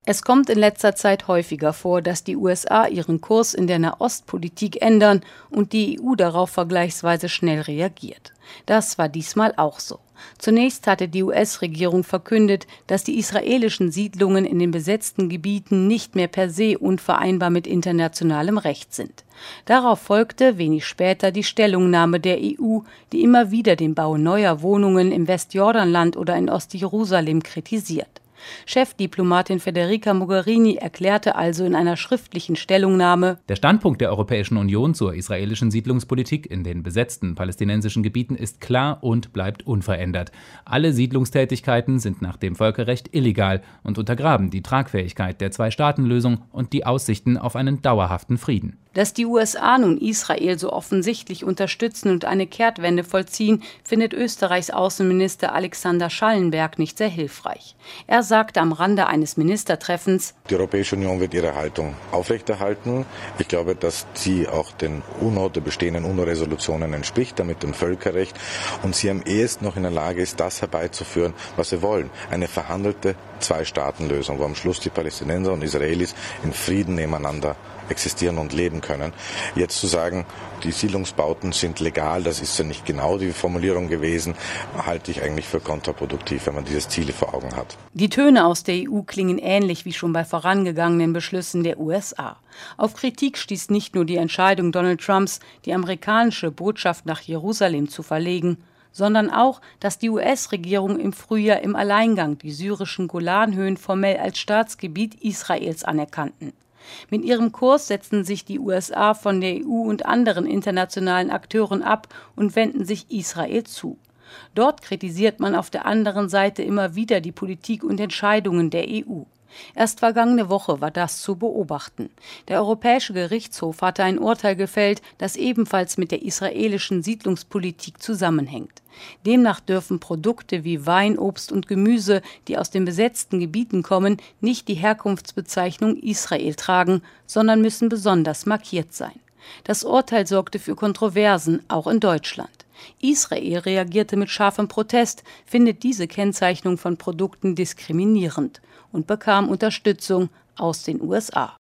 Es kommt in letzter Zeit häufiger vor, dass die USA ihren Kurs in der Nahostpolitik ändern und die EU darauf vergleichsweise schnell reagiert. Das war diesmal auch so. Zunächst hatte die US-Regierung verkündet, dass die israelischen Siedlungen in den besetzten Gebieten nicht mehr per se unvereinbar mit internationalem Recht sind. Darauf folgte wenig später die Stellungnahme der EU, die immer wieder den Bau neuer Wohnungen im Westjordanland oder in Ostjerusalem kritisiert. Chefdiplomatin Federica Mogherini erklärte also in einer schriftlichen Stellungnahme: Der Standpunkt der Europäischen Union zur israelischen Siedlungspolitik in den besetzten palästinensischen Gebieten ist klar und bleibt unverändert. Alle Siedlungstätigkeiten sind nach dem Völkerrecht illegal und untergraben die Tragfähigkeit der Zwei-Staaten-Lösung und die Aussichten auf einen dauerhaften Frieden. Dass die USA nun Israel so offensichtlich unterstützen und eine Kehrtwende vollziehen, findet Österreichs Außenminister Alexander Schallenberg nicht sehr hilfreich. Er sagte am Rande eines Ministertreffens: Die Europäische Union wird ihre Haltung aufrechterhalten. Ich glaube, dass sie auch den der bestehenden UNO-Resolutionen entspricht, damit dem Völkerrecht, und sie am ehesten noch in der Lage ist, das herbeizuführen, was sie wollen. Eine verhandelte Zwei-Staaten-Lösung, wo am Schluss die Palästinenser und Israelis in Frieden nebeneinander existieren und leben können. Jetzt zu sagen, die Siedlungsbauten sind legal, das ist ja nicht genau die Formulierung gewesen, halte ich eigentlich für kontraproduktiv, wenn man dieses Ziel vor Augen hat. Die Töne aus der EU klingen ähnlich wie schon bei vorangegangenen Beschlüssen der USA. Auf Kritik stieß nicht nur die Entscheidung Donald Trumps, die amerikanische Botschaft nach Jerusalem zu verlegen, sondern auch, dass die US-Regierung im Frühjahr im Alleingang die syrischen Golanhöhen formell als Staatsgebiet Israels anerkannten. Mit ihrem Kurs setzen sich die USA von der EU und anderen internationalen Akteuren ab und wenden sich Israel zu. Dort kritisiert man auf der anderen Seite immer wieder die Politik und Entscheidungen der EU. Erst vergangene Woche war das zu beobachten. Der Europäische Gerichtshof hatte ein Urteil gefällt, das ebenfalls mit der israelischen Siedlungspolitik zusammenhängt. Demnach dürfen Produkte wie Wein, Obst und Gemüse, die aus den besetzten Gebieten kommen, nicht die Herkunftsbezeichnung Israel tragen, sondern müssen besonders markiert sein. Das Urteil sorgte für Kontroversen, auch in Deutschland. Israel reagierte mit scharfem Protest, findet diese Kennzeichnung von Produkten diskriminierend und bekam Unterstützung aus den USA.